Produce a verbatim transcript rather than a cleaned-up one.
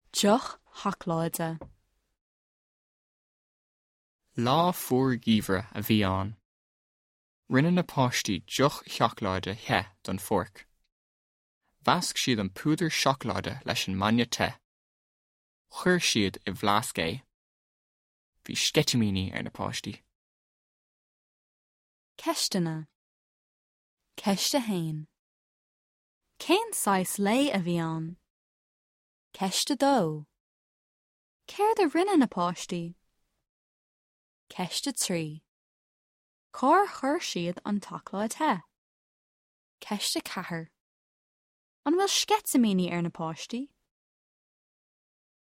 Deoch Thacláide. Lá fuair gíomhre a bhí ann. Rinne na páistí deoch seachláide the don forc. Bhasc siad an púdar seachláide leis an maine te. Chuir siad i bhleas é. Bhí sceitiméní ar na páistí. Ceistena. Ceiste hain. Cén sais lé a bhí ann. Ceiste dó. Céir de rinne na páistí. Ceiste trí. Cór chuir siad an taclá the. Ceiste cathair. An bhfuil sceitiméní ar na páistí.